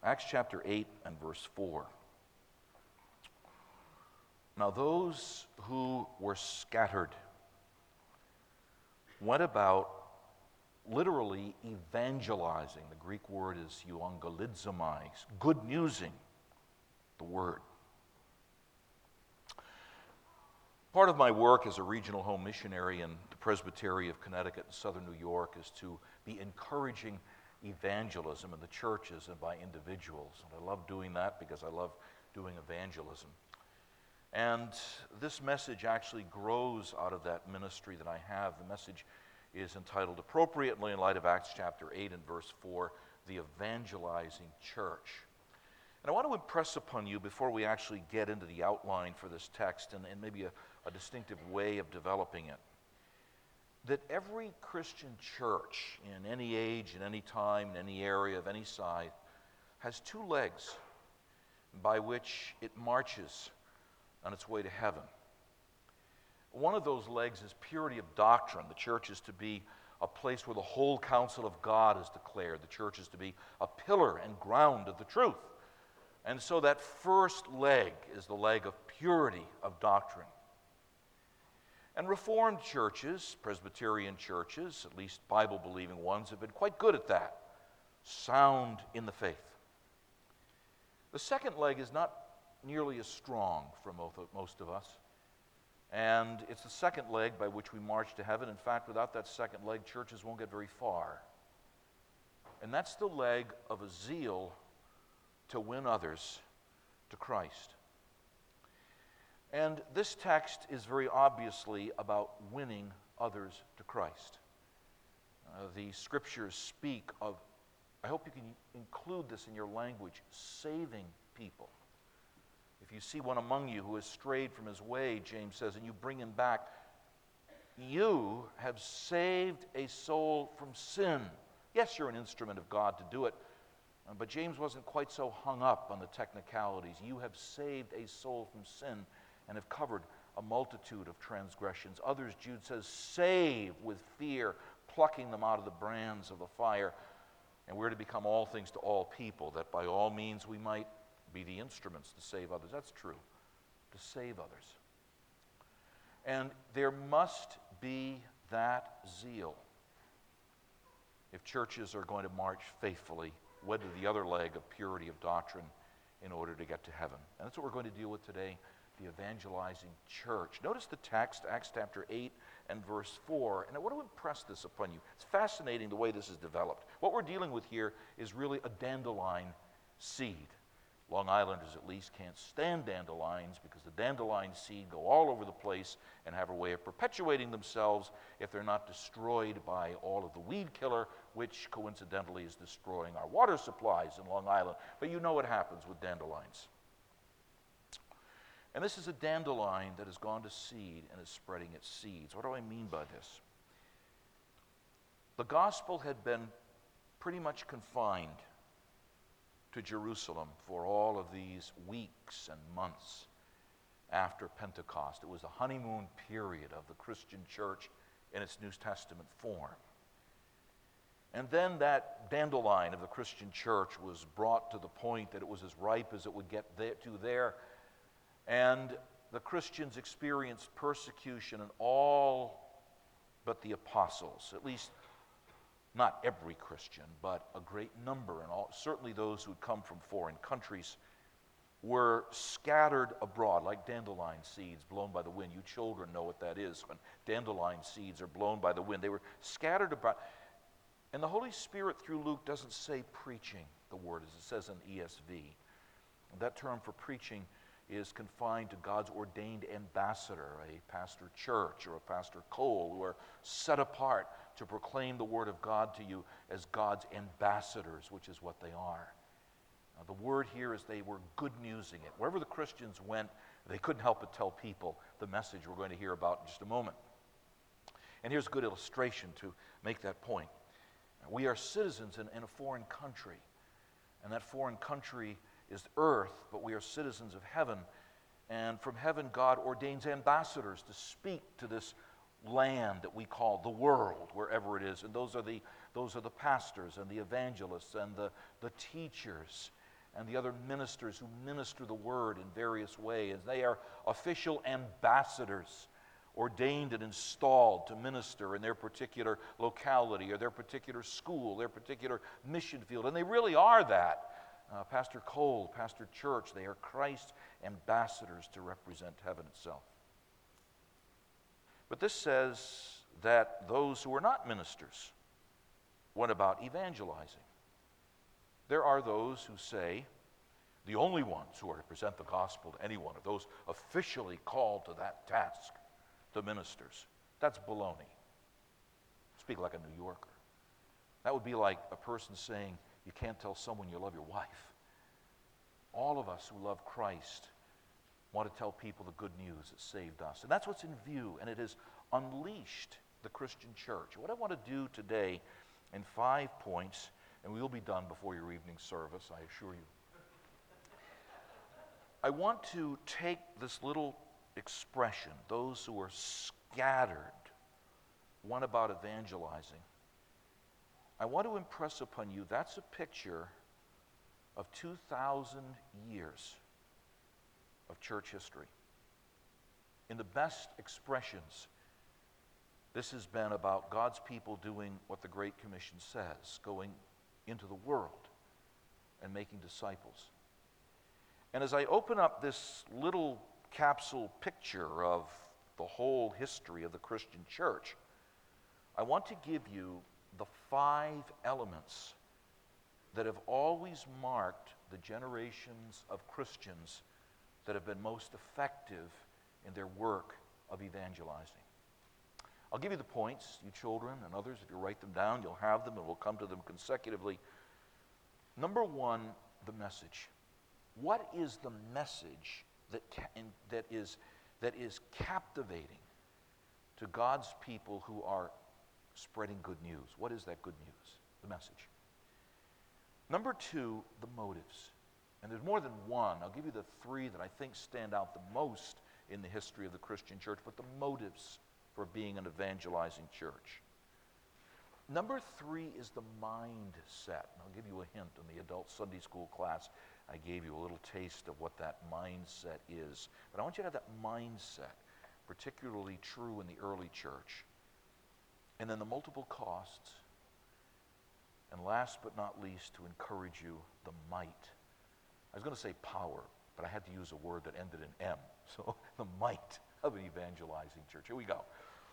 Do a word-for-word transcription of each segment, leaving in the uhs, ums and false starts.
Acts chapter eight and verse four. Now those who were scattered went about literally evangelizing. The Greek word is euangelizomai, good newsing the word. Part of my work as a regional home missionary in the Presbytery of Connecticut and Southern New York is to be encouraging evangelism in the churches and by individuals. And I love doing that because I love doing evangelism. And this message actually grows out of that ministry that I have. The message is entitled, appropriately in light of Acts chapter eight and verse four, The Evangelizing Church. And I want to impress upon you, before we actually get into the outline for this text and, and maybe a, a distinctive way of developing it, that every Christian church in any age, in any time, in any area of any size, has two legs by which it marches on its way to heaven. One of those legs is purity of doctrine. The church is to be a place where the whole counsel of God is declared. The church is to be a pillar and ground of the truth. And so that first leg is the leg of purity of doctrine. And Reformed churches, Presbyterian churches, at least Bible-believing ones, have been quite good at that. Sound in the faith. The second leg is not nearly as strong for most of us. And it's the second leg by which we march to heaven. In fact, without that second leg, churches won't get very far. And that's the leg of a zeal to win others to Christ. And this text is very obviously about winning others to Christ. Uh, the scriptures speak of, I hope you can include this in your language, saving people. If you see one among you who has strayed from his way, James says, and you bring him back, you have saved a soul from sin. Yes, you're an instrument of God to do it, but James wasn't quite so hung up on the technicalities. You have saved a soul from sin and have covered a multitude of transgressions. Others, Jude says, save with fear, plucking them out of the brands of the fire. And we're to become all things to all people, that by all means we might be the instruments to save others. That's true, to save others. And there must be that zeal if churches are going to march faithfully, wed to the other leg of purity of doctrine in order to get to heaven. And that's what we're going to deal with today, the evangelizing church. Notice the text, Acts chapter eight and verse four, and I want to impress this upon you. It's fascinating the way this is developed. What we're dealing with here is really a dandelion seed. Long Islanders, at least, can't stand dandelions because the dandelion seed go all over the place and have a way of perpetuating themselves if they're not destroyed by all of the weed killer, which coincidentally is destroying our water supplies in Long Island. But you know what happens with dandelions. And this is a dandelion that has gone to seed and is spreading its seeds. What do I mean by this? The gospel had been pretty much confined to Jerusalem for all of these weeks and months after Pentecost. It was the honeymoon period of the Christian church in its New Testament form. And then that dandelion of the Christian church was brought to the point that it was as ripe as it would get there, to there. And the Christians experienced persecution, and all but the apostles, at least not every Christian, but a great number, and all, certainly those who had come from foreign countries, were scattered abroad like dandelion seeds blown by the wind. You children know what that is when dandelion seeds are blown by the wind. They were scattered abroad. And the Holy Spirit through Luke doesn't say preaching, the word, as it says in E S V. That term for preaching is confined to God's ordained ambassador, a pastor church or a pastor Cole, who are set apart to proclaim the word of God to you as God's ambassadors, which is what they are. Now, the word here is they were good newsing it. Wherever the Christians went, they couldn't help but tell people the message we're going to hear about in just a moment. And here's a good illustration to make that point. We are citizens in, in a foreign country, and that foreign country is earth, but we are citizens of heaven. And from heaven, God ordains ambassadors to speak to this land that we call the world, wherever it is. And those are the those are the pastors and the evangelists and the, the teachers and the other ministers who minister the word in various ways. They are official ambassadors, ordained and installed to minister in their particular locality or their particular school, their particular mission field. And they really are that. Uh, Pastor Cole, Pastor Church, they are Christ's ambassadors to represent heaven itself. But this says that those who are not ministers went about evangelizing. There are those who say the only ones who are to present the gospel to anyone are those officially called to that task, the ministers. That's baloney. Speak like a New Yorker. That would be like a person saying you can't tell someone you love your wife. All of us who love Christ want to tell people the good news that saved us. And that's what's in view, and it has unleashed the Christian church. What I want to do today in five points, and we'll be done before your evening service, I assure you. I want to take this little expression, those who are scattered, went about evangelizing. I want to impress upon you that's a picture of two thousand years of church history. In the best expressions, this has been about God's people doing what the Great Commission says, going into the world and making disciples. And as I open up this little capsule picture of the whole history of the Christian church, I want to give you the five elements that have always marked the generations of Christians that have been most effective in their work of evangelizing. I'll give you the points, you children and others. If you write them down, you'll have them, and we'll come to them consecutively. Number one, the message. What is the message that, ca- in, that, is, that is captivating to God's people who are spreading good news? What is that good news? The message. Number two, the motives. And there's more than one. I'll give you the three that I think stand out the most in the history of the Christian church, but the motives for being an evangelizing church. Number three is the mindset. And I'll give you a hint. In the adult Sunday school class, I gave you a little taste of what that mindset is. But I want you to have that mindset, particularly true in the early church. And then the multiple costs. And last but not least, to encourage you, the might. I was going to say power, but I had to use a word that ended in M. So the might of an evangelizing church. Here we go.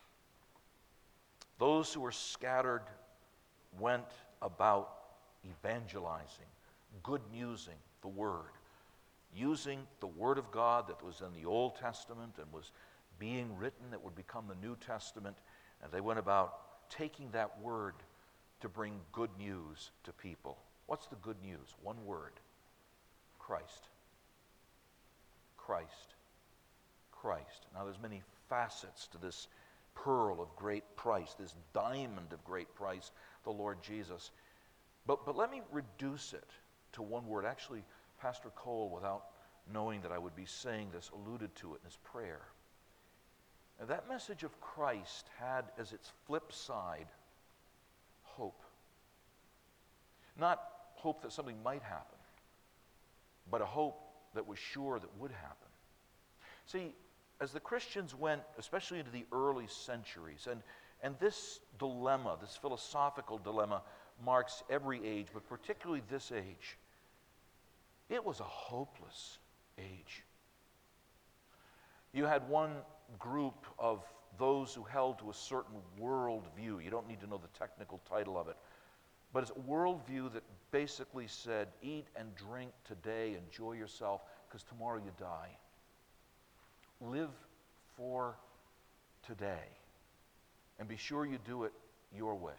Those who were scattered went about evangelizing, good newsing the word, using the word of God that was in the Old Testament and was being written that would become the New Testament, and they went about taking that word to bring good news to people. What's the good news? One word. Christ. Christ. Christ. Now there's many facets to this pearl of great price, this diamond of great price, the Lord Jesus. But, but let me reduce it to one word. Actually, Pastor Cole, without knowing that I would be saying this, alluded to it in his prayer. And that message of Christ had as its flip side hope. Not hope that something might happen, but a hope that was sure that would happen. See, as the Christians went, especially into the early centuries, and, and this dilemma, this philosophical dilemma, marks every age, but particularly this age, it was a hopeless age. You had one group of those who held to a certain worldview. You don't need to know the technical title of it, but it's a worldview that basically said, eat and drink today, enjoy yourself, because tomorrow you die. Live for today, and be sure you do it your way.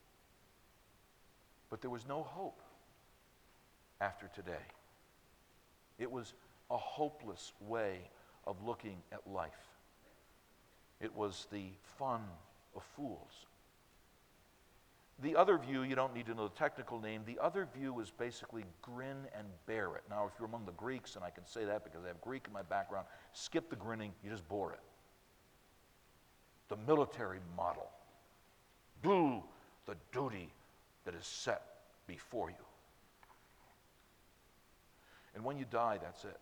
But there was no hope after today. It was a hopeless way of looking at life. It was the fun of fools. The other view, you don't need to know the technical name, the other view is basically grin and bear it. Now, if you're among the Greeks, and I can say that because I have Greek in my background, skip the grinning, you just bore it. The military model. Do the duty that is set before you. when you die, that's it.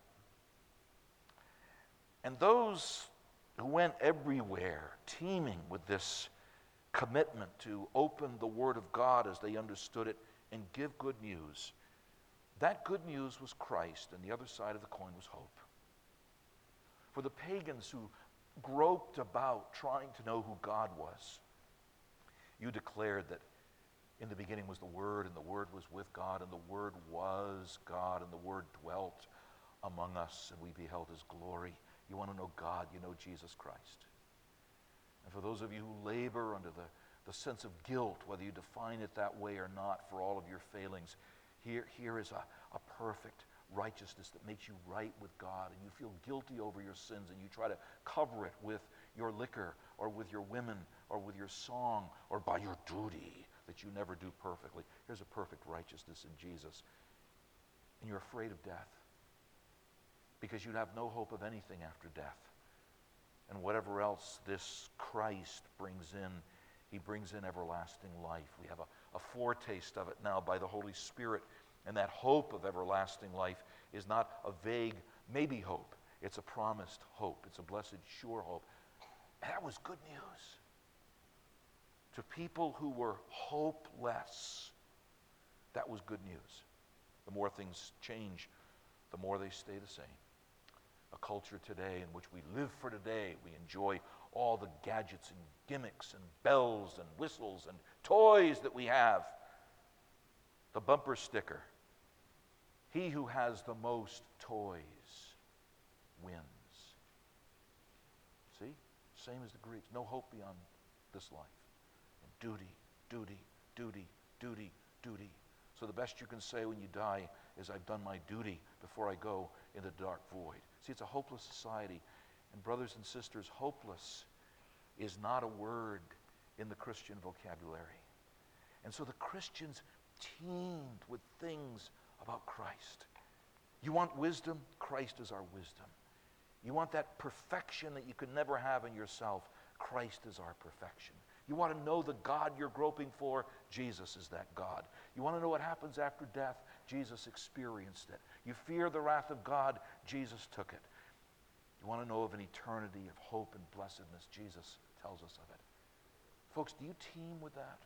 And those who went everywhere, teeming with this commitment to open the Word of God as they understood it and give good news, that good news was Christ, and the other side of the coin was hope. For the pagans who groped about trying to know who God was, you declared that in the beginning was the Word, and the Word was with God, and the Word was God, and the Word dwelt among us, and we beheld His glory. You want to know God, you know Jesus Christ. And for those of you who labor under the, the sense of guilt, whether you define it that way or not, for all of your failings, here, here is a, a perfect righteousness that makes you right with God, and you feel guilty over your sins, and you try to cover it with your liquor, or with your women, or with your song, or by your duty that you never do perfectly. Here's a perfect righteousness in Jesus. And you're afraid of death because you have no hope of anything after death. And whatever else this Christ brings in, He brings in everlasting life. We have a, a foretaste of it now by the Holy Spirit. And that hope of everlasting life is not a vague maybe hope. It's a promised hope. It's a blessed, sure hope. And that was good news to people who were hopeless. That was good news. The more things change, the more they stay the same. A culture today in which we live for today, we enjoy all the gadgets and gimmicks and bells and whistles and toys that we have. The bumper sticker. He who has the most toys wins. See? Same as the Greeks. No hope beyond this life. And duty, duty, duty, duty, duty. So the best you can say when you die is, I've done my duty before I go in the dark void. See, it's a hopeless society. And brothers and sisters, hopeless is not a word in the Christian vocabulary. And so the Christians teemed with things about Christ. You want wisdom? Christ is our wisdom. You want that perfection that you could never have in yourself? Christ is our perfection. You want to know the God you're groping for? Jesus is that God. You want to know what happens after death? Jesus experienced it. You fear the wrath of God? Jesus took it. You want to know of an eternity of hope and blessedness? Jesus tells us of it. Folks, do you teem with that?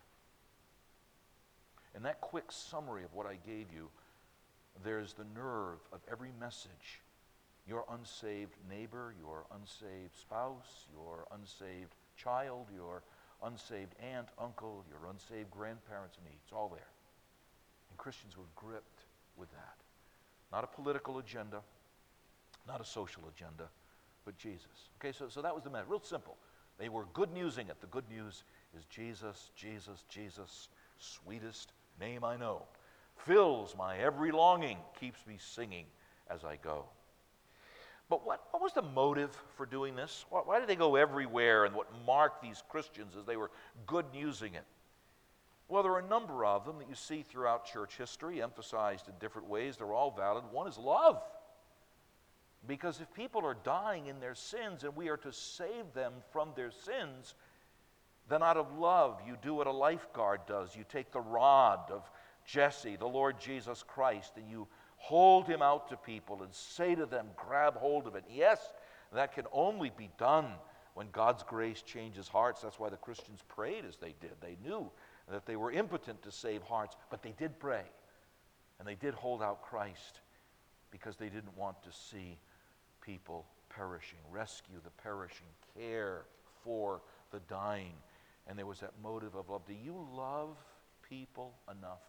In that quick summary of what I gave you, there's the nerve of every message. Your unsaved neighbor, your unsaved spouse, your unsaved child, your unsaved aunt, uncle, your unsaved grandparents' needs, all there. And Christians were gripped with that. Not a political agenda, not a social agenda, but Jesus. Okay, so, so that was the message. Real simple. They were good newsing it. The good news is Jesus, Jesus, Jesus, sweetest name I know. Fills my every longing, keeps me singing as I go. But what, what was the motive for doing this? Why, why did they go everywhere, and what marked these Christians as they were good newsing it? Well, there are a number of them that you see throughout church history, emphasized in different ways. They're all valid. One is love. Because if people are dying in their sins and we are to save them from their sins, then out of love you do what a lifeguard does. You take the rod of Jesse, the Lord Jesus Christ, and you hold him out to people and say to them, grab hold of it. Yes, that can only be done when God's grace changes hearts. That's why the Christians prayed as they did. They knew that they were impotent to save hearts, but they did pray. And they did hold out Christ because they didn't want to see people perishing, rescue the perishing, care for the dying. And there was that motive of love. Do you love people enough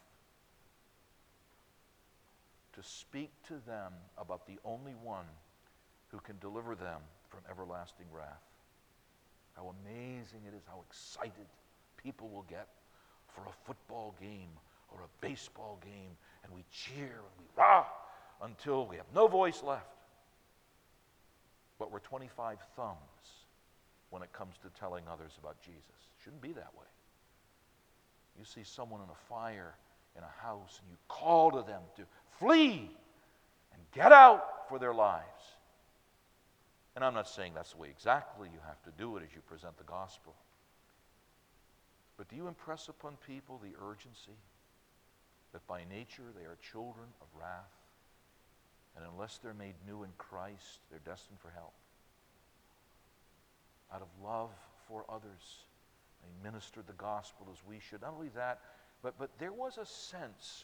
to speak to them about the only one who can deliver them from everlasting wrath? How amazing it is, how excited people will get for a football game or a baseball game, and we cheer and we rah until we have no voice left. But we're twenty-five thumbs when it comes to telling others about Jesus. Shouldn't be that way. You see someone in a fire in a house and you call to them to flee and get out for their lives. And I'm not saying that's the way exactly you have to do it as you present the gospel. But do you impress upon people the urgency that by nature they are children of wrath? And in unless they're made new in Christ, they're destined for hell. Out of love for others, they ministered the gospel as we should. Not only that, but, but there was a sense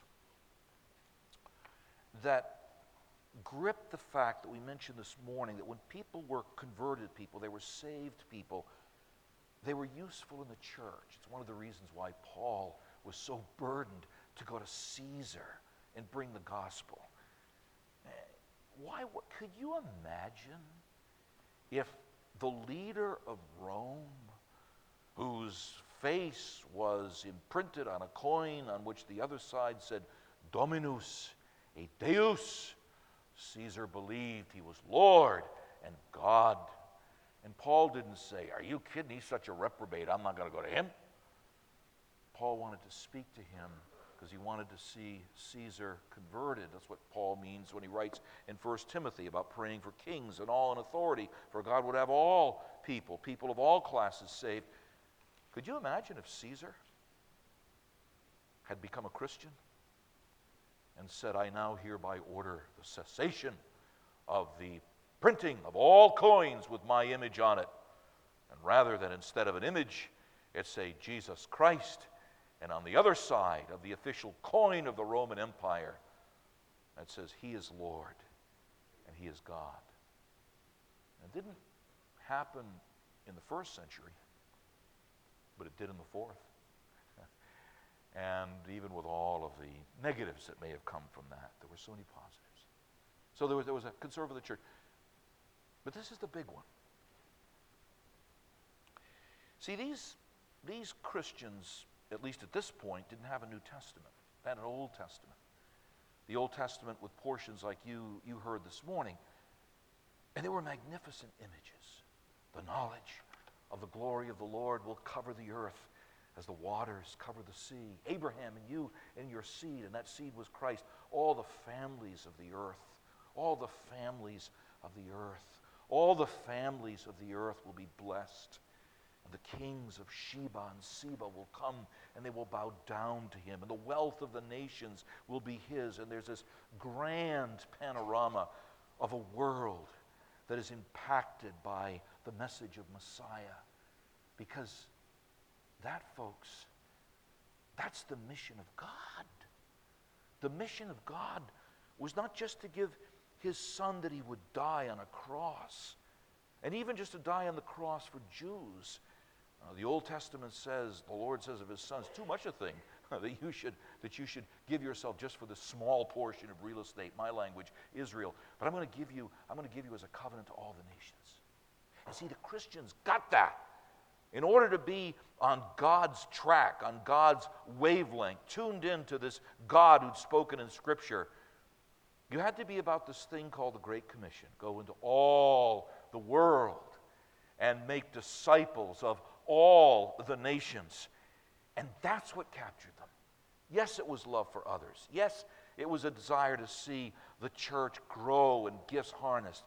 that gripped the fact that we mentioned this morning, that when people were converted people, they were saved people, they were useful in the church. It's one of the reasons why Paul was so burdened to go to Caesar and bring the gospel. Why? What, could you imagine if the leader of Rome, whose face was imprinted on a coin on which the other side said, Dominus et Deus, Caesar believed he was Lord and God. And Paul didn't say, are you kidding? He's such a reprobate. I'm not going to go to him. Paul wanted to speak to him because he wanted to see Caesar converted. That's what Paul means when he writes in First Timothy about praying for kings and all in authority, for God would have all people, people of all classes saved. Could you imagine if Caesar had become a Christian and said, I now hereby order the cessation of the printing of all coins with my image on it. And rather than instead of an image, it say Jesus Christ. And on the other side of the official coin of the Roman Empire, it says he is Lord and he is God. And it didn't happen in the first century, but it did in the fourth. And even with all of the negatives that may have come from that, there were so many positives. So there was, there was a conservative church. But this is the big one. See, these, these Christians, at least at this point, didn't have a New Testament. They had an Old Testament. The Old Testament with portions like you, you heard this morning. And they were magnificent images. The knowledge of the glory of the Lord will cover the earth as the waters cover the sea. Abraham and you and your seed, and that seed was Christ. All the families of the earth, all the families of the earth, all the families of the earth will be blessed. And the kings of Sheba and Seba will come and they will bow down to him. And the wealth of the nations will be his. And there's this grand panorama of a world that is impacted by the message of Messiah. Because that, folks, that's the mission of God. The mission of God was not just to give his son that he would die on a cross, and even just to die on the cross for Jews. Uh, the Old Testament says, the Lord says of his sons, too much a thing that you should that you should give yourself just for the small portion of real estate, my language, Israel. But I'm going to give you, I'm going to give you as a covenant to all the nations. And see, the Christians got that. In order to be on God's track, on God's wavelength, tuned into this God who'd spoken in Scripture, you had to be about this thing called the Great Commission. Go into all the world and make disciples of all the nations. And that's what captured them. Yes, it was love for others. Yes, it was a desire to see the church grow and gifts harnessed.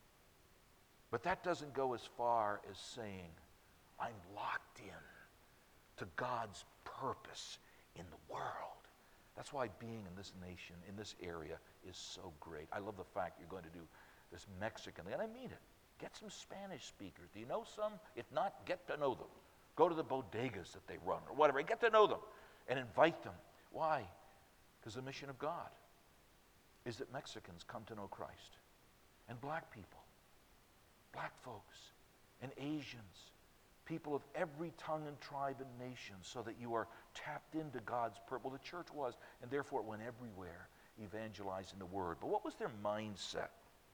But that doesn't go as far as saying, I'm locked in to God's purpose in the world. That's why being in this nation, in this area, is so great. I love the fact you're going to do this Mexican thing, and I mean it. Get some Spanish speakers. Do you know some? If not, get to know them. Go to the bodegas that they run or whatever. Get to know them and invite them. Why? Because the mission of God is that Mexicans come to know Christ, and black people, black folks, and Asians, people of every tongue and tribe and nation, so that you are tapped into God's purpose. Well, the church was, and therefore it went everywhere, evangelizing the word. But what was their mindset?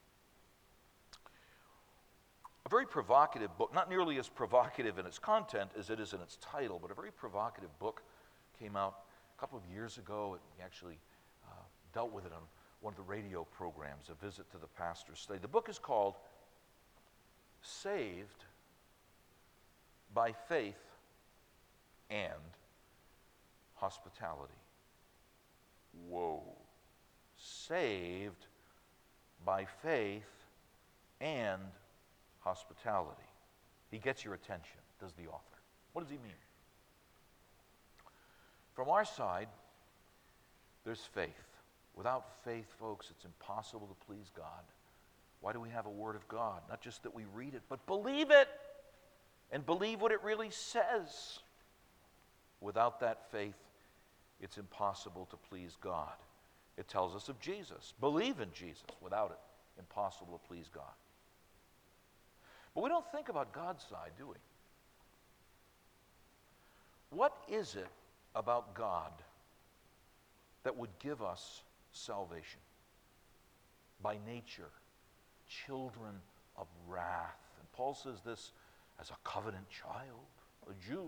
A very provocative book, not nearly as provocative in its content as it is in its title, but a very provocative book came out a couple of years ago. It actually uh, dealt with it on one of the radio programs, A Visit to the Pastor's Study. The book is called Saved by Faith and Hospitality. Whoa. Saved by faith and hospitality. He gets your attention, does the author. What does he mean? From our side, there's faith. Without faith, folks, it's impossible to please God. Why do we have a Word of God? Not just that we read it, but believe it and believe what it really says. Without that faith, it's impossible to please God. It tells us of Jesus. Believe in Jesus. Without it, impossible to please God. But we don't think about God's side, do we? What is it about God that would give us salvation? By nature, children of wrath. And Paul says this as a covenant child, a Jew.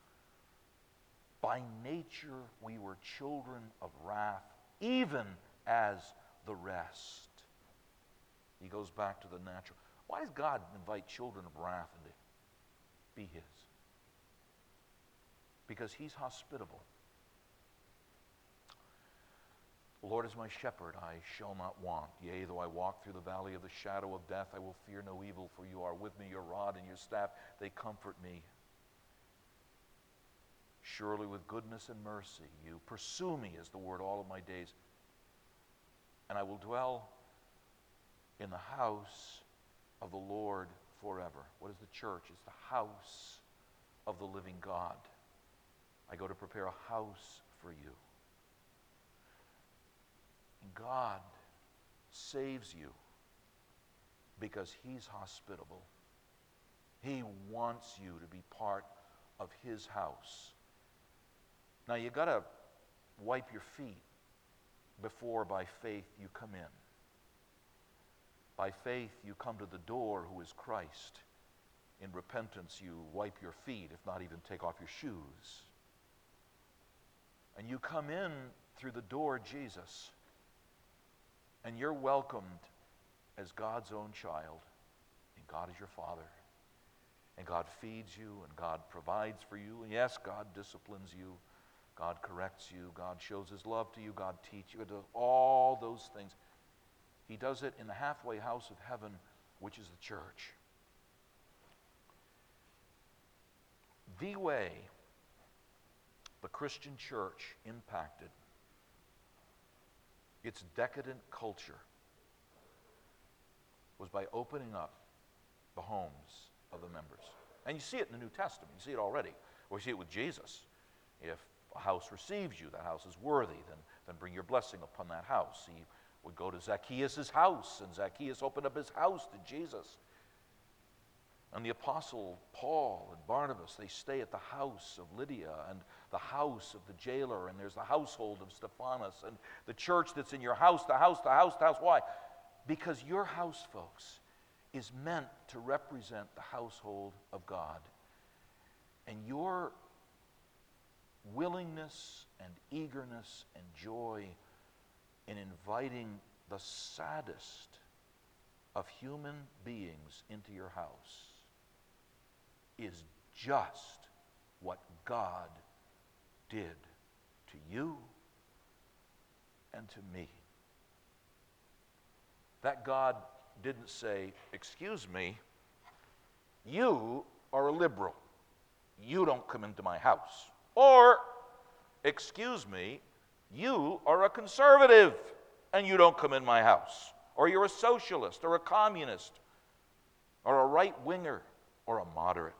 By nature, we were children of wrath, even as the rest. He goes back to the natural. Why does God invite children of wrath into be his? Because he's hospitable. The Lord is my shepherd, I shall not want. Yea, though I walk through the valley of the shadow of death, I will fear no evil, for you are with me, your rod and your staff, they comfort me. Surely with goodness and mercy you pursue me, is the word, all of my days. And I will dwell in the house of the Lord forever. What is the church? It's the house of the living God. I go to prepare a house for you. And God saves you because he's hospitable. He wants you to be part of his house. Now you got to wipe your feet before by faith you come in. By faith you come to the door, who is Christ. In repentance you wipe your feet, if not even take off your shoes. And you come in through the door, Jesus, and you're welcomed as God's own child. And God is your Father. And God feeds you, and God provides for you. And yes, God disciplines you. God corrects you. God shows his love to you. God teaches you. He does all those things. He does it in the halfway house of heaven, which is the church. The way the Christian church impacted its decadent culture was by opening up the homes of the members. And you see it in the New Testament. You see it already. Or you see it with Jesus. If a house receives you, that house is worthy, then, then bring your blessing upon that house. He would go to Zacchaeus' house, and Zacchaeus opened up his house to Jesus. And the apostle Paul and Barnabas, they stay at the house of Lydia and the house of the jailer, and there's the household of Stephanas, and the church that's in your house, the house, the house, the house. Why? Because your house, folks, is meant to represent the household of God. And your willingness and eagerness and joy in inviting the saddest of human beings into your house is just what God did to you and to me. That God didn't say, excuse me, you are a liberal. You don't come into my house. Or, excuse me, you are a conservative and you don't come in my house. Or you're a socialist or a communist or a right-winger or a moderate.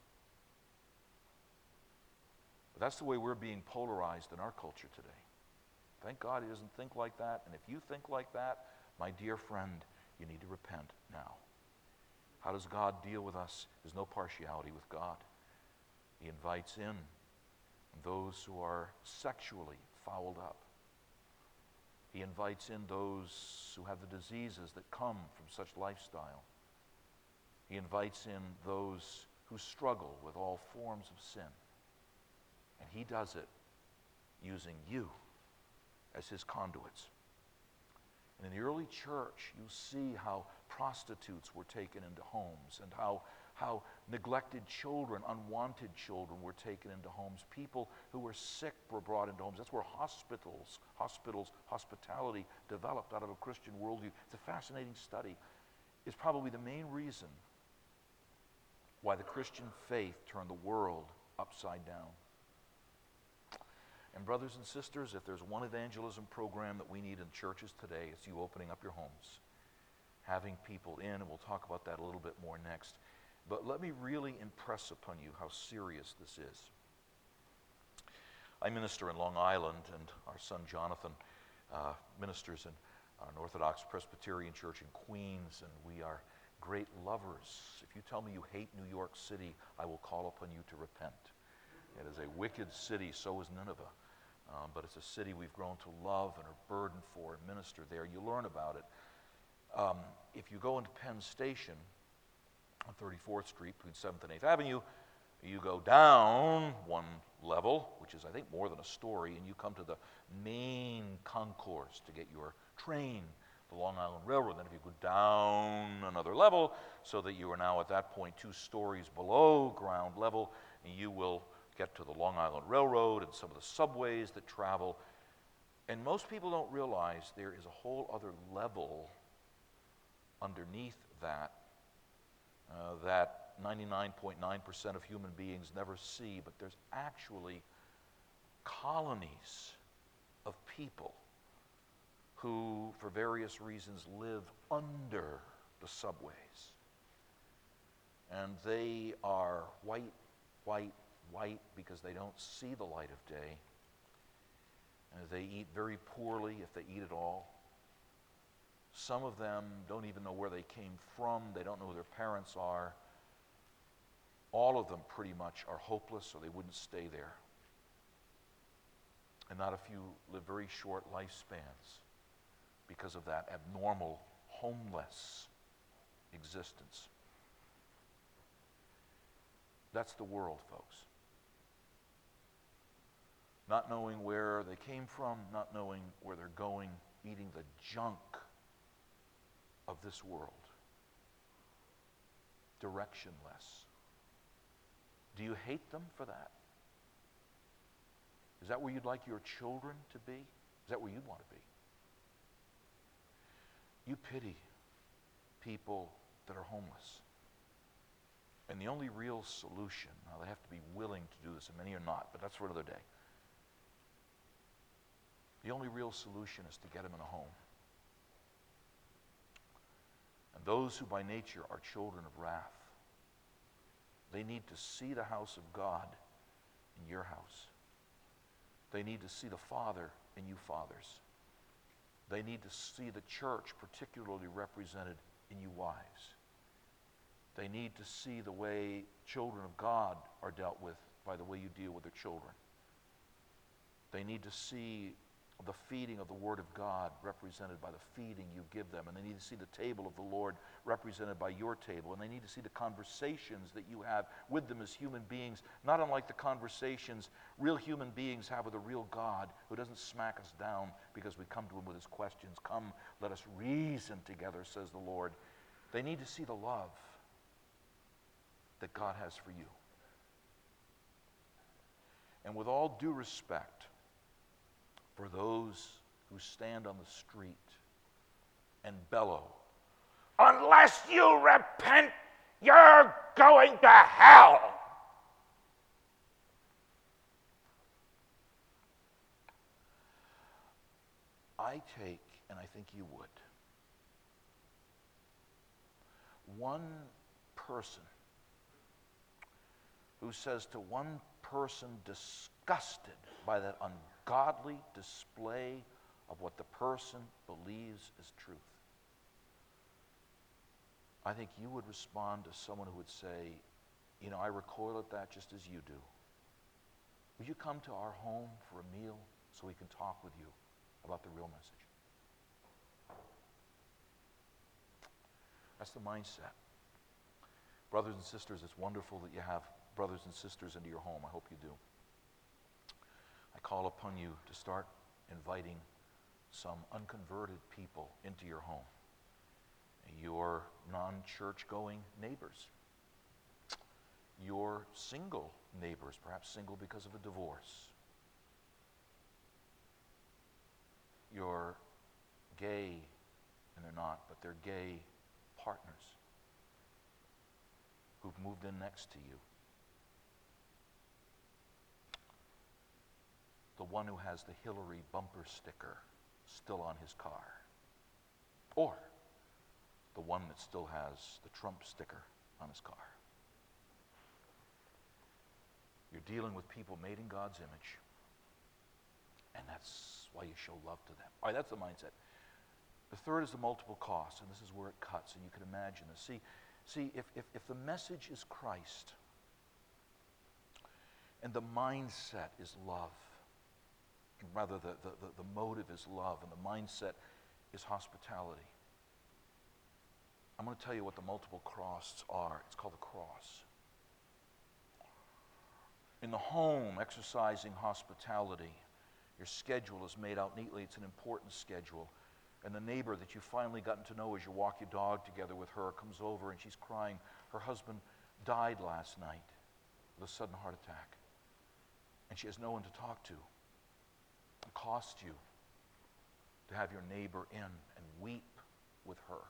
But that's the way we're being polarized in our culture today. Thank God he doesn't think like that. And if you think like that, my dear friend, you need to repent now. How does God deal with us? There's no partiality with God. He invites in those who are sexually fouled up. He invites in those who have the diseases that come from such lifestyle. He invites in those who struggle with all forms of sin. And he does it using you as his conduits. And in the early church, you see how prostitutes were taken into homes and how, how neglected children, unwanted children were taken into homes. People who were sick were brought into homes. That's where hospitals, hospitals, hospitality developed out of a Christian worldview. It's a fascinating study. It's probably the main reason why the Christian faith turned the world upside down. And brothers and sisters, if there's one evangelism program that we need in churches today, it's you opening up your homes, having people in, and we'll talk about that a little bit more next. But let me really impress upon you how serious this is. I minister in Long Island, and our son Jonathan uh, ministers in an Orthodox Presbyterian church in Queens, and we are great lovers. If you tell me you hate New York City, I will call upon you to repent. It is a wicked city, so is Nineveh. Um, but it's a city we've grown to love and are burdened for and minister there. You learn about it. Um, if you go into Penn Station on thirty-fourth Street between seventh and eighth Avenue, you go down one level, which is I think more than a story, and you come to the main concourse to get your train, the Long Island Railroad. Then if you go down another level, so that you are now at that point two stories below ground level, you will get to the Long Island Railroad and some of the subways that travel. And most people don't realize there is a whole other level underneath that uh, that ninety-nine point nine percent of human beings never see, but there's actually colonies of people who, for various reasons, live under the subways. And they are white, white, white because they don't see the light of day. And they eat very poorly, if they eat at all. Some of them don't even know where they came from. They don't know who their parents are. All of them pretty much are hopeless, or they wouldn't stay there. And not a few live very short lifespans because of that abnormal, homeless existence. That's the world, folks. Not knowing where they came from, not knowing where they're going, eating the junk of this world. Directionless. Do you hate them for that? Is that where you'd like your children to be? Is that where you'd want to be? You pity people that are homeless. And the only real solution, now they have to be willing to do this, and many are not, but that's for another day. The only real solution is to get them in a home. And those who by nature are children of wrath, they need to see the house of God in your house. They need to see the Father in you fathers. They need to see the church particularly represented in you wives. They need to see the way children of God are dealt with by the way you deal with their children. They need to see the feeding of the Word of God represented by the feeding you give them. And they need to see the table of the Lord represented by your table. And they need to see the conversations that you have with them as human beings, not unlike the conversations real human beings have with a real God who doesn't smack us down because we come to him with his questions. Come, let us reason together, says the Lord. They need to see the love that God has for you. And with all due respect for those who stand on the street and bellow, unless you repent, you're going to hell. I take, and I think you would, one person who says to one person disgusted by that ungodly display of what the person believes is truth. I think you would respond to someone who would say, you know, I recoil at that just as you do. Would you come to our home for a meal so we can talk with you about the real message? That's the mindset. Brothers and sisters, it's wonderful that you have brothers and sisters into your home. I hope you do. I call upon you to start inviting some unconverted people into your home. Your non-church going neighbors. Your single neighbors, perhaps single because of a divorce. Your gay, and they're not, but they're gay partners who've moved in next to you. the one who has the Hillary bumper sticker still on his car, or the one that still has the Trump sticker on his car. You're dealing with people made in God's image, and that's why you show love to them. All right, that's the mindset. The third is the multiple costs, and this is where it cuts, and you can imagine this. See, see if, if, if the message is Christ, and the mindset is love, rather the, the, the, the motive is love, and the mindset is hospitality, I'm going to tell you what the multiple costs are. It's called the cross. In the home, exercising hospitality, your schedule is made out neatly. It's an important schedule. And the neighbor that you've finally gotten to know as you walk your dog together with her comes over and she's crying. Her husband died last night with a sudden heart attack. And she has no one to talk to. It costs you to have your neighbor in and weep with her.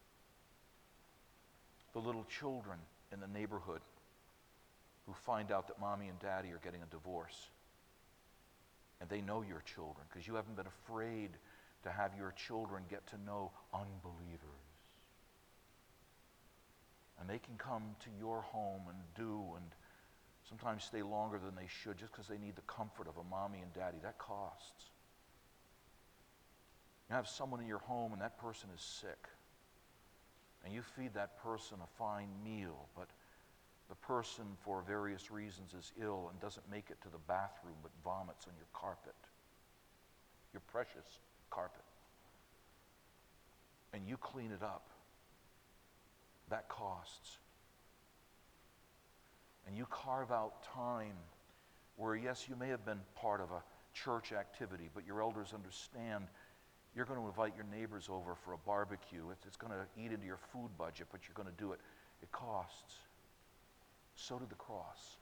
The little children in the neighborhood who find out that mommy and daddy are getting a divorce. And they know your children because you haven't been afraid to have your children get to know unbelievers. And they can come to your home and do and sometimes stay longer than they should just because they need the comfort of a mommy and daddy. That costs. You have someone in your home and that person is sick. And you feed that person a fine meal, but the person for various reasons is ill and doesn't make it to the bathroom but vomits on your carpet, your precious carpet. And you clean it up. That costs. And you carve out time where, yes, you may have been part of a church activity, but your elders understand you're going to invite your neighbors over for a barbecue. It's, it's going to eat into your food budget, but you're going to do it. It costs. So did the cross.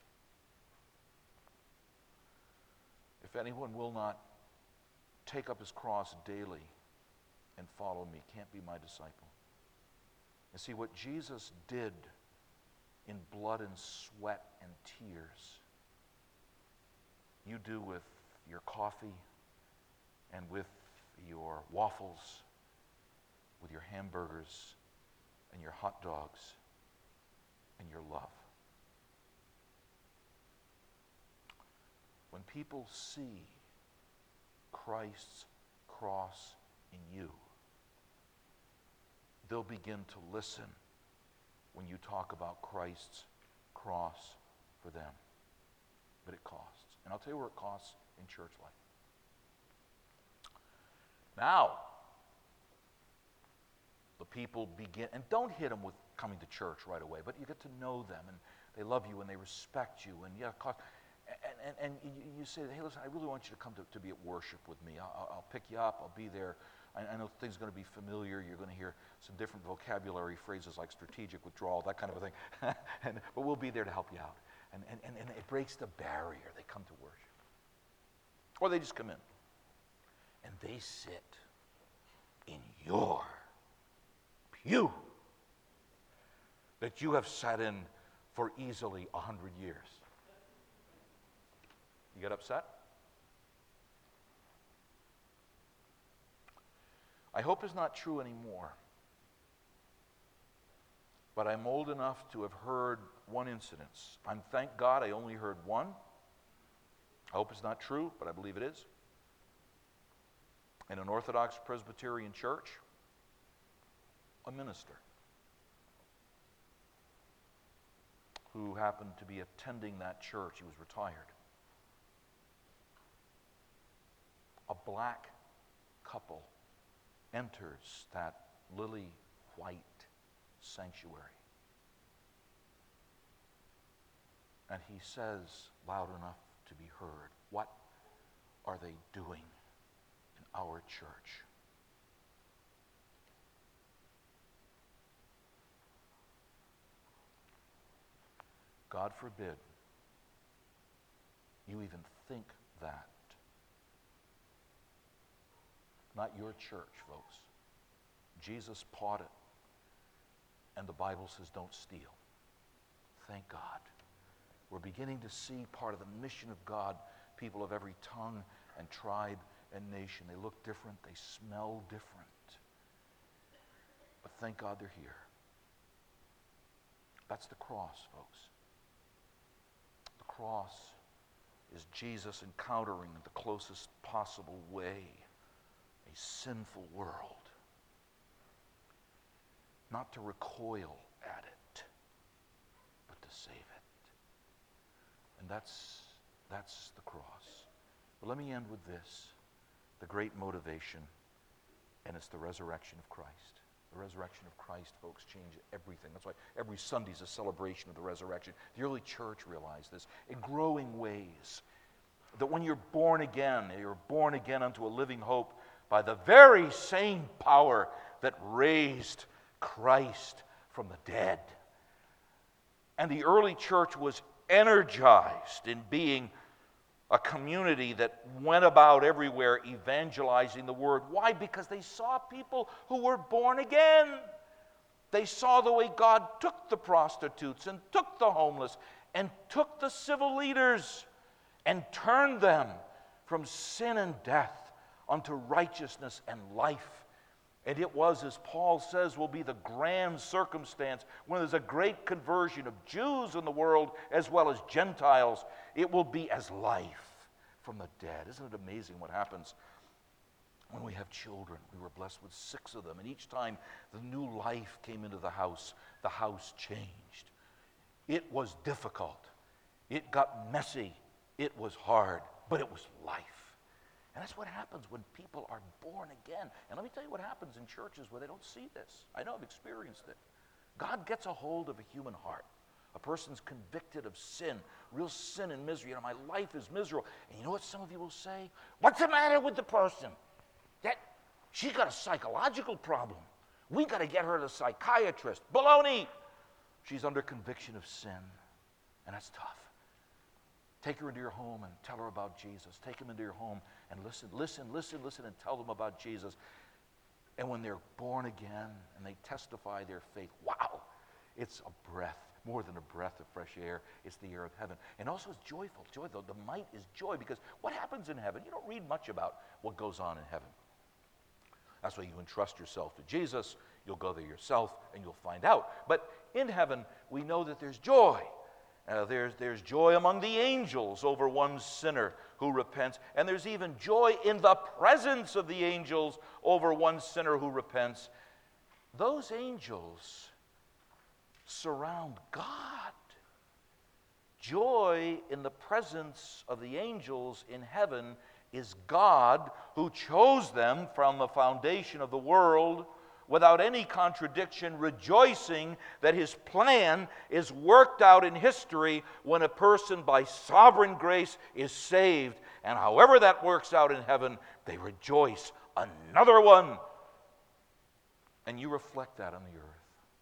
If anyone will not take up his cross daily and follow me, can't be my disciple. And see, what Jesus did in blood and sweat and tears, you do with your coffee and with your waffles, with your hamburgers and your hot dogs and your love. When people see Christ's cross in you, they'll begin to listen when you talk about Christ's cross for them. But it costs. And I'll tell you where it costs in church life. Now, the people begin, and don't hit them with coming to church right away, but you get to know them, and they love you, and they respect you, and yeah, it costs. And, and, and you say, hey, listen, I really want you to come to, to be at worship with me. I'll, I'll pick you up. I'll be there. I, I know things are going to be familiar. You're going to hear some different vocabulary, phrases like strategic withdrawal, that kind of a thing. and, but we'll be there to help you out. And, and, and, and it breaks the barrier. They come to worship. Or they just come in. And they sit in your pew that you have sat in for easily a hundred years. You get upset? I hope it's not true anymore. But I'm old enough to have heard one incident. I'm thank God I only heard one. I hope it's not true, but I believe it is. In an Orthodox Presbyterian church, a minister who happened to be attending that church, he was retired. A black couple enters that lily white sanctuary. And he says loud enough to be heard, what are they doing in our church? God forbid you even think that. Not your church, folks. Jesus bought it, and the Bible says don't steal. Thank God. We're beginning to see part of the mission of God, people of every tongue and tribe and nation. They look different. They smell different. But thank God they're here. That's the cross, folks. The cross is Jesus encountering in the closest possible way a sinful world. Not to recoil at it, but to save it. And that's, that's the cross. But let me end with this, the great motivation, and it's the resurrection of Christ. The resurrection of Christ, folks, changed everything. That's why every Sunday is a celebration of the resurrection. The early church realized this in growing ways. That when you're born again, you're born again unto a living hope by the very same power that raised Christ from the dead. And the early church was energized in being a community that went about everywhere evangelizing the word. Why? Because they saw people who were born again. They saw the way God took the prostitutes and took the homeless and took the civil leaders and turned them from sin and death unto righteousness and life. And it was, as Paul says, will be the grand circumstance when there's a great conversion of Jews in the world as well as Gentiles. It will be as life from the dead. Isn't it amazing what happens when we have children? We were blessed with six of them, and each time the new life came into the house, the house changed. It was difficult. It got messy. It was hard, but it was life. And that's what happens when people are born again. And let me tell you what happens in churches where they don't see this. I know I've experienced it. God gets a hold of a human heart. A person's convicted of sin, real sin and misery. You know, my life is miserable. And you know what some of you will say? What's the matter with the person? That she's got a psychological problem. We got to get her to a psychiatrist. Baloney! She's under conviction of sin. And that's tough. Take her into your home and tell her about Jesus. Take them into your home and listen, listen, listen, listen, and tell them about Jesus. And when they're born again and they testify their faith, wow, it's a breath, more than a breath of fresh air. It's the air of heaven. And also it's joyful. Joy, though, the might is joy, because what happens in heaven? You don't read much about what goes on in heaven. That's why you entrust yourself to Jesus. You'll go there yourself and you'll find out. But in heaven, we know that there's joy. Uh, there's, there's joy among the angels over one sinner who repents. And there's even joy in the presence of the angels over one sinner who repents. Those angels surround God. Joy in the presence of the angels in heaven is God who chose them from the foundation of the world without any contradiction, rejoicing that his plan is worked out in history when a person by sovereign grace is saved. And however that works out in heaven, they rejoice. Another one. And you reflect that on the earth.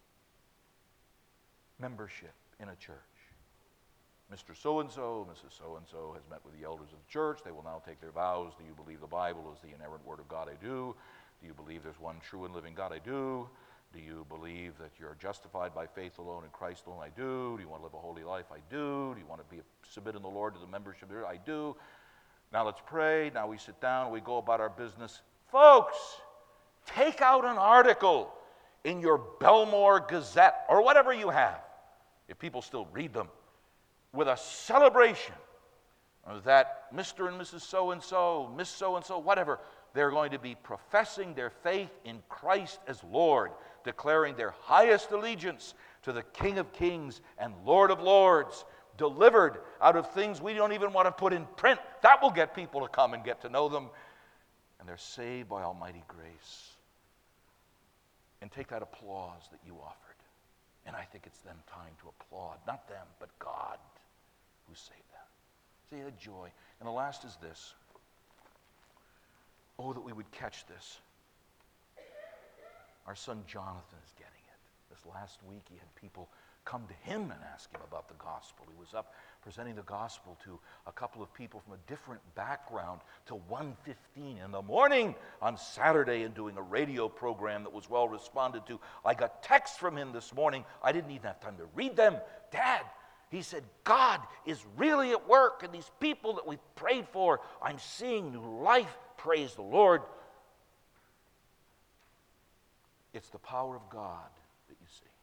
Membership in a church. Mister So-and-so, Missus So-and-so has met with the elders of the church. They will now take their vows. Do you believe the Bible is the inerrant word of God? I do. Do you believe there's one true and living God? I do. Do you believe that you're justified by faith alone in Christ alone? I do. Do you want to live a holy life? I do. Do you want to be submit in the Lord to the membership? I do. Now let's pray. Now we sit down. We go about our business. Folks, take out an article in your Belmore Gazette or whatever you have, if people still read them, with a celebration that Mister and Missus So-and-so, Miss So-and-so, whatever, they're going to be professing their faith in Christ as Lord, declaring their highest allegiance to the King of Kings and Lord of Lords, delivered out of things we don't even want to put in print. That will get people to come and get to know them. And they're saved by almighty grace. And take that applause that you offered. And I think it's then time to applaud, not them, but God who saved them. See the joy. And the last is this. Oh, that we would catch this. Our son Jonathan is getting it. This last week he had people come to him and ask him about the gospel. He was up presenting the gospel to a couple of people from a different background till one fifteen in the morning on Saturday and doing a radio program that was well responded to. I got texts from him this morning. I didn't even have time to read them. Dad, He said, God is really at work, and these people that we've prayed for, I'm seeing new life. Praise the Lord. It's the power of God that you see.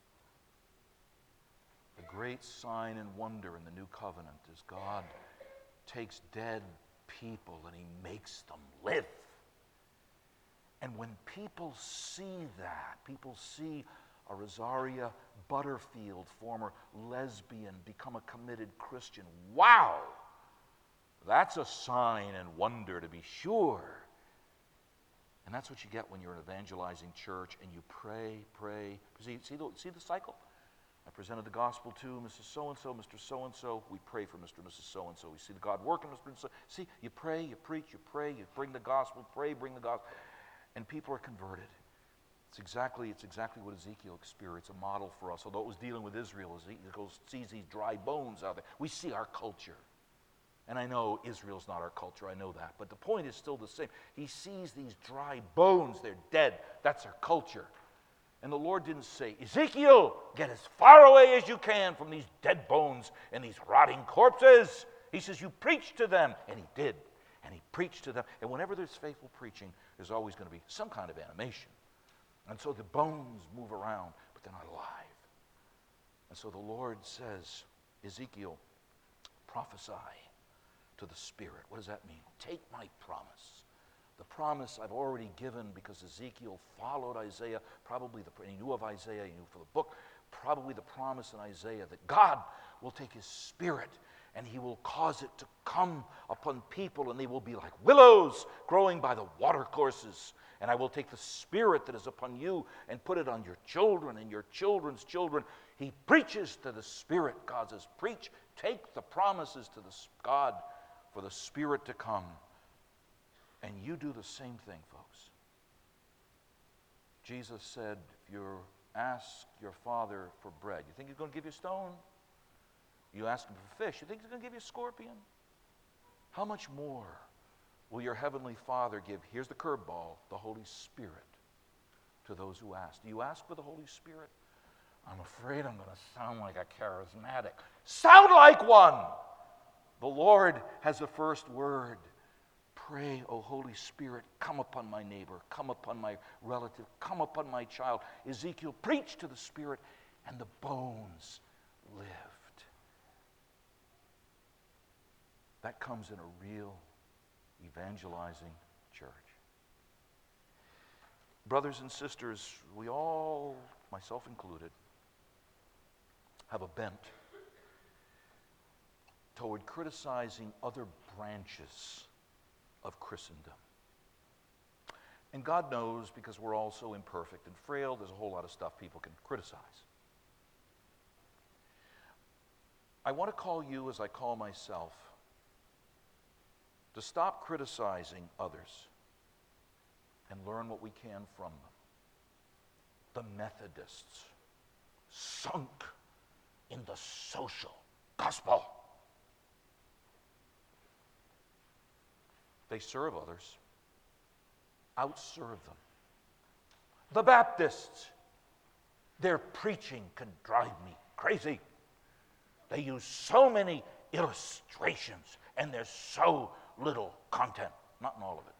The great sign and wonder in the new covenant is God takes dead people and he makes them live. And when people see that, people see a Rosaria Butterfield, former lesbian, become a committed Christian. Wow! That's a sign and wonder, to be sure. And that's what you get when you're an evangelizing church and you pray, pray. See, see, the, see the cycle? I presented the gospel to Missus So-and-so, Mister So-and-so. We pray for Mister and Missus So-and-so. We see the God working, Mister and so. See, you pray, you preach, you pray, you bring the gospel, pray, bring the gospel. And people are converted. It's exactly, it's exactly what Ezekiel experienced, a model for us. Although it was dealing with Israel, Ezekiel sees these dry bones out there. We see our culture. And I know Israel's not our culture, I know that. But the point is still the same. He sees these dry bones, they're dead. That's our culture. And the Lord didn't say, Ezekiel, get as far away as you can from these dead bones and these rotting corpses. He says, you preach to them. And he did. And he preached to them. And whenever there's faithful preaching, there's always going to be some kind of animation. And so the bones move around, but they're not alive. And so the Lord says, Ezekiel, prophesy to the Spirit. What does that mean? Take my promise. The promise I've already given, because Ezekiel followed Isaiah, probably the, he knew of Isaiah, he knew for the book, probably the promise in Isaiah that God will take his Spirit and he will cause it to come upon people, and they will be like willows growing by the watercourses. And I will take the Spirit that is upon you and put it on your children and your children's children. He preaches to the Spirit. God says, preach, take the promises to the God for the Spirit to come. And you do the same thing, folks. Jesus said, if you ask your Father for bread, you think he's going to give you a stone? You ask him for fish, you think he's going to give you a scorpion? How much more will your Heavenly Father give, here's the curveball, the Holy Spirit to those who ask? Do you ask for the Holy Spirit? I'm afraid I'm going to sound like a charismatic. Sound like one! The Lord has the first word. Pray, O Holy Spirit, come upon my neighbor, come upon my relative, come upon my child. Ezekiel preached to the Spirit, and the bones lived. That comes in a real evangelizing church. Brothers and sisters, we all, myself included, have a bent toward criticizing other branches of Christendom. And God knows, because we're all so imperfect and frail, there's a whole lot of stuff people can criticize. I want to call you, as I call myself, to stop criticizing others and learn what we can from them. The Methodists, sunk in the social gospel. They serve others, outserve them. The Baptists, their preaching can drive me crazy. They use so many illustrations, and there's so little content. Not in all of it.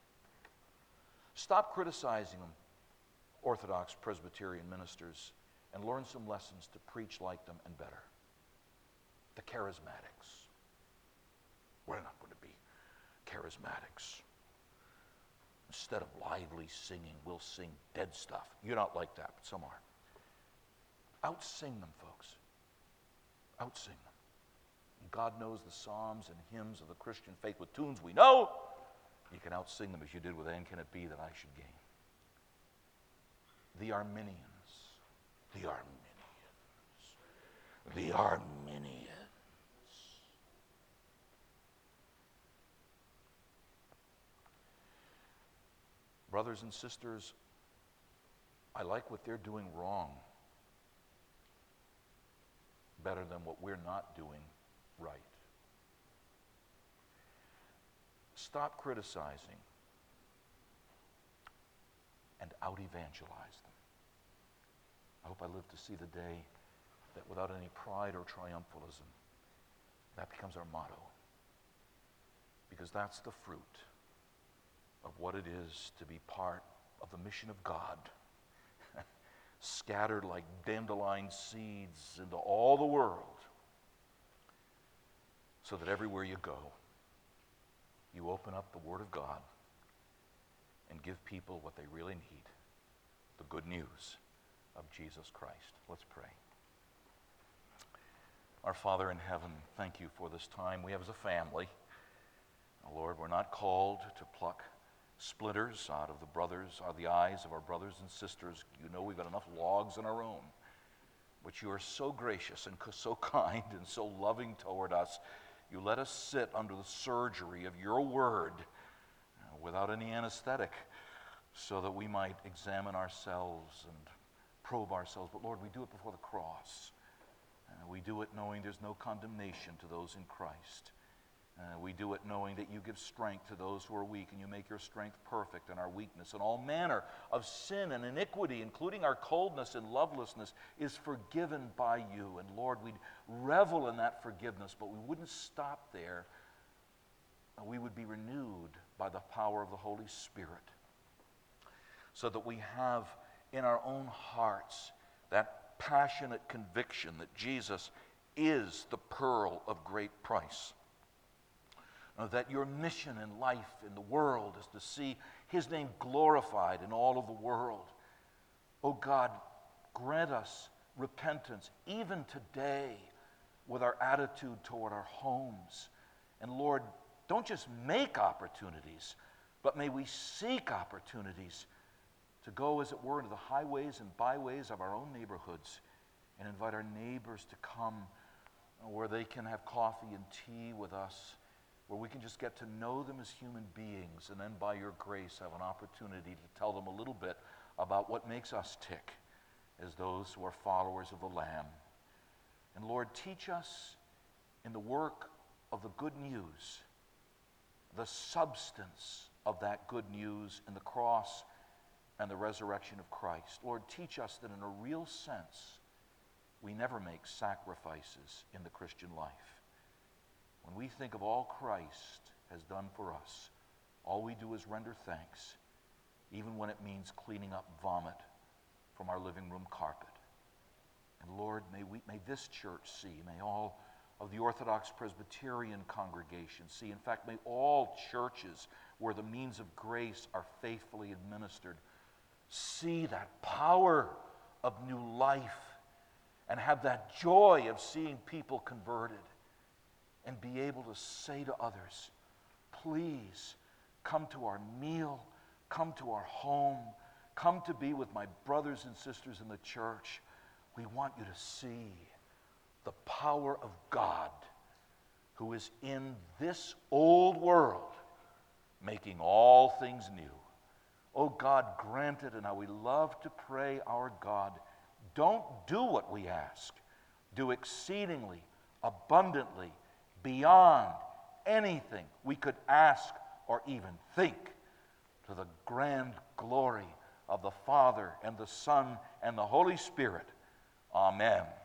Stop criticizing them, Orthodox Presbyterian ministers, and learn some lessons to preach like them and better. The charismatics. We're not going to be charismatics. Instead of lively singing, we'll sing dead stuff. You're not like that, but some are. Outsing them, folks. Outsing them. And God knows the psalms and hymns of the Christian faith with tunes we know. You can outsing them as you did with And Can It Be That I Should Gain? The Arminians. The Arminians. The Arminians. Brothers and sisters, I like what they're doing wrong better than what we're not doing right. Stop criticizing and out-evangelize them. I hope I live to see the day that without any pride or triumphalism, that becomes our motto. Because that's the fruit of what it is to be part of the mission of God, scattered like dandelion seeds into all the world, so that everywhere you go, you open up the Word of God and give people what they really need, the good news of Jesus Christ. Let's pray. Our Father in heaven, thank you for this time we have as a family. Oh, Lord, we're not called to pluck splinters out of the brothers, out of the eyes of our brothers and sisters. You know we've got enough logs in our own. But you are so gracious and so kind and so loving toward us. You let us sit under the surgery of your word uh, without any anesthetic, so that we might examine ourselves and probe ourselves. But Lord, we do it before the cross. Uh, we do it knowing there's no condemnation to those in Christ. Uh, we do it knowing that you give strength to those who are weak, and you make your strength perfect in our weakness. And all manner of sin and iniquity, including our coldness and lovelessness, is forgiven by you. And Lord, we'd revel in that forgiveness, but we wouldn't stop there. We would be renewed by the power of the Holy Spirit, so that we have in our own hearts that passionate conviction that Jesus is the pearl of great price. That your mission in life, in the world, is to see his name glorified in all of the world. Oh God, grant us repentance even today with our attitude toward our homes. And Lord, don't just make opportunities, but may we seek opportunities to go, as it were, into the highways and byways of our own neighborhoods and invite our neighbors to come where they can have coffee and tea with us, where we can just get to know them as human beings, and then by your grace have an opportunity to tell them a little bit about what makes us tick as those who are followers of the Lamb. And Lord, teach us in the work of the good news, the substance of that good news in the cross and the resurrection of Christ. Lord, teach us that in a real sense, we never make sacrifices in the Christian life. When we think of all Christ has done for us, all we do is render thanks, even when it means cleaning up vomit from our living room carpet. And Lord, may we, may this church see, may all of the Orthodox Presbyterian congregation see, in fact, may all churches where the means of grace are faithfully administered, see that power of new life and have that joy of seeing people converted, and be able to say to others, please come to our meal, come to our home, come to be with my brothers and sisters in the church. We want you to see the power of God, who is in this old world, making all things new. Oh God, grant it, and how we love to pray our God. Don't do what we ask. Do exceedingly, abundantly, beyond anything we could ask or even think, to the grand glory of the Father and the Son and the Holy Spirit. Amen.